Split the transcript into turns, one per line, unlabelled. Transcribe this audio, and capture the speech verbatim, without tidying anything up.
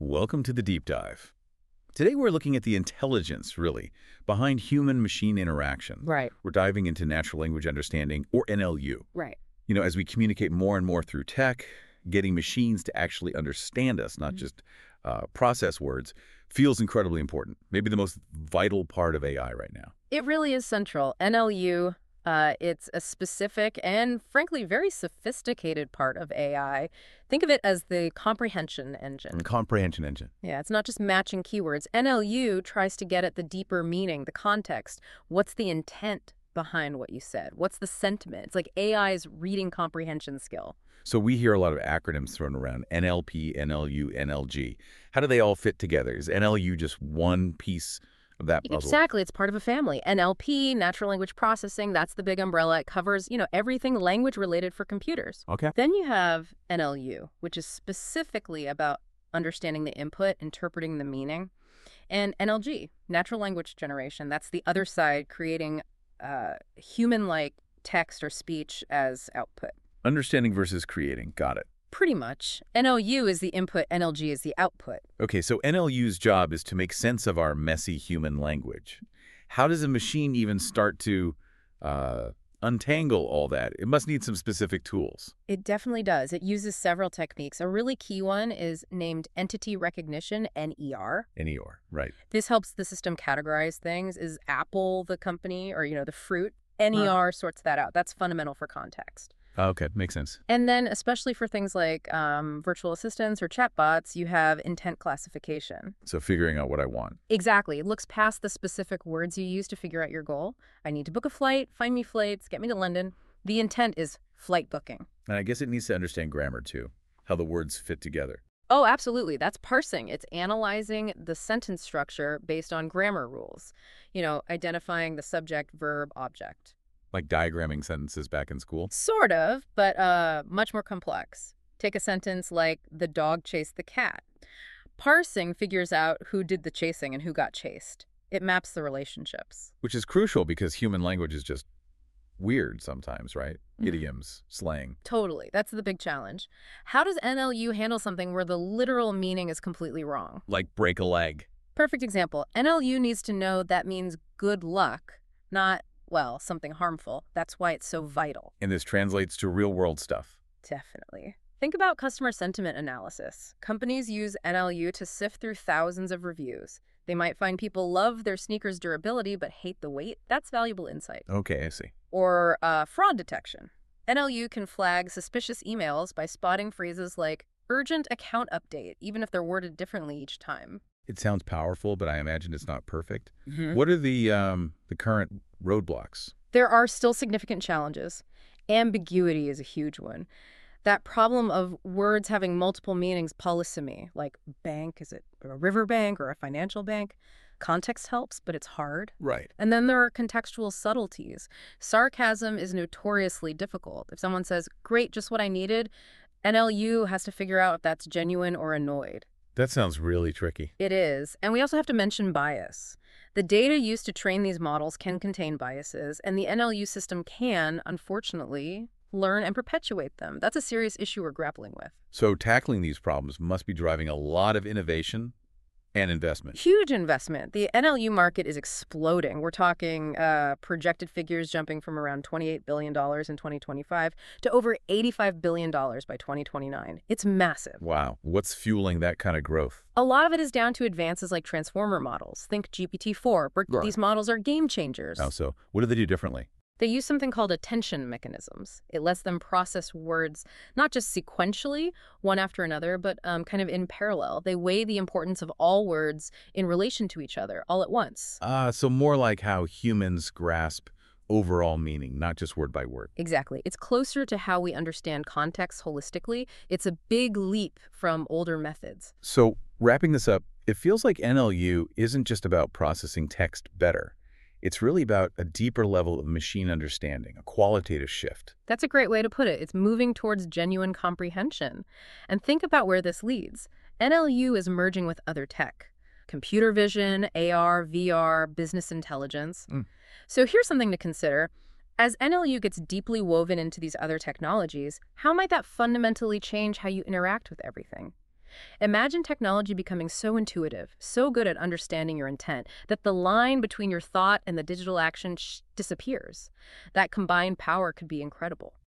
Welcome to the deep dive. Today we're looking at the intelligence, really, behind human-machine interaction.
Right.
We're diving into natural language understanding, or N L U.
Right.
You know, as we communicate more and more through tech, getting machines to actually understand us, not
Mhm.
just uh, process words, feels incredibly important. Maybe the most vital part of A I right now.
It really is central. N L U, uh, it's a specific and, frankly, very sophisticated part of A I. Think of it as the comprehension engine.
And comprehension engine.
Yeah, it's not just matching keywords. N L U tries to get at the deeper meaning, the context. What's the intent behind what you said? What's the sentiment? It's like A I's reading comprehension skill.
So we hear a lot of acronyms thrown around, N L P, N L U, N L G. How do they all fit together? Is N L U just one piece of that puzzle?
Exactly. It's part of a family. N L P, natural language processing, that's the big umbrella. It covers, you know, everything language related for computers.
Okay.
Then you have N L U, which is specifically about understanding the input, interpreting the meaning. And N L G, natural language generation, that's the other side, creating uh, human-like text or speech as output.
Understanding versus creating. Got it.
Pretty much. N L U is the input, N L G is the output.
Okay, so N L U's job is to make sense of our messy human language. How does a machine even start to uh, untangle all that? It must need some specific tools.
It definitely does. It uses several techniques. A really key one is named entity recognition, N E R.
N E R, right.
This helps the system categorize things. Is Apple the company or, you know, the fruit? N E R sorts that out. That's fundamental for context.
Okay, makes sense.
And then, especially for things like um, virtual assistants or chatbots, you have intent classification.
So figuring out what I want.
Exactly. It looks past the specific words you use to figure out your goal. I need to book a flight, find me flights, get me to London. The intent is flight booking.
And I guess it needs to understand grammar, too, how the words fit together.
Oh, absolutely. That's parsing. It's analyzing the sentence structure based on grammar rules. You know, identifying the subject, verb, object.
Like diagramming sentences back in school?
Sort of, but uh, much more complex. Take a sentence like, the dog chased the cat. Parsing figures out who did the chasing and who got chased. It maps the relationships.
Which is crucial because human language is just weird sometimes, right?
Mhm.
Idioms, slang.
Totally. That's the big challenge. How does N L U handle something where the literal meaning is completely wrong?
Like break a leg.
Perfect example. N L U needs to know that means good luck, not, well, something harmful. That's why it's so vital.
And this translates to real-world stuff.
Definitely. Think about customer sentiment analysis. Companies use N L U to sift through thousands of reviews. They might find people love their sneakers' durability but hate the weight. That's valuable insight.
Okay, I see.
Or uh, fraud detection. N L U can flag suspicious emails by spotting phrases like urgent account update, even if they're worded differently each time.
It sounds powerful, but I imagine it's not perfect.
Mm-hmm.
What are the um, the current roadblocks?
There are still significant challenges. Ambiguity is a huge one. That problem of words having multiple meanings, polysemy, like bank, is it a river bank or a financial bank? Context helps, but it's hard.
Right.
And then there are contextual subtleties. Sarcasm is notoriously difficult. If someone says, great, just what I needed, N L U has to figure out if that's genuine or annoyed.
That sounds really tricky.
It is. And we also have to mention bias. The data used to train these models can contain biases, and the N L U system can, unfortunately, learn and perpetuate them. That's a serious issue we're grappling with.
So tackling these problems must be driving a lot of innovation and investment.
Huge investment. The N L U market is exploding. We're talking uh, projected figures jumping from around twenty-eight billion dollars in twenty twenty-five to over eighty-five billion dollars by twenty twenty-nine. It's massive.
Wow. What's fueling that kind of growth?
A lot of it is down to advances like transformer models. Think G P T four.
Right.
These models are game changers.
Oh, so what do they do differently?
They use something called attention mechanisms. It lets them process words not just sequentially, one after another, but um, kind of in parallel. They weigh the importance of all words in relation to each other all at once.
Uh, so more like how humans grasp overall meaning, not just word by word.
Exactly. It's closer to how we understand context holistically. It's a big leap from older methods.
So wrapping this up, it feels like N L U isn't just about processing text better. It's really about a deeper level of machine understanding, a qualitative shift.
That's a great way to put it. It's moving towards genuine comprehension. And think about where this leads. N L U is merging with other tech. Computer vision, A R, V R, business intelligence.
Mm.
So here's something to consider. As N L U gets deeply woven into these other technologies, how might that fundamentally change how you interact with everything? Imagine technology becoming so intuitive, so good at understanding your intent, that the line between your thought and the digital action sh- disappears. That combined power could be incredible.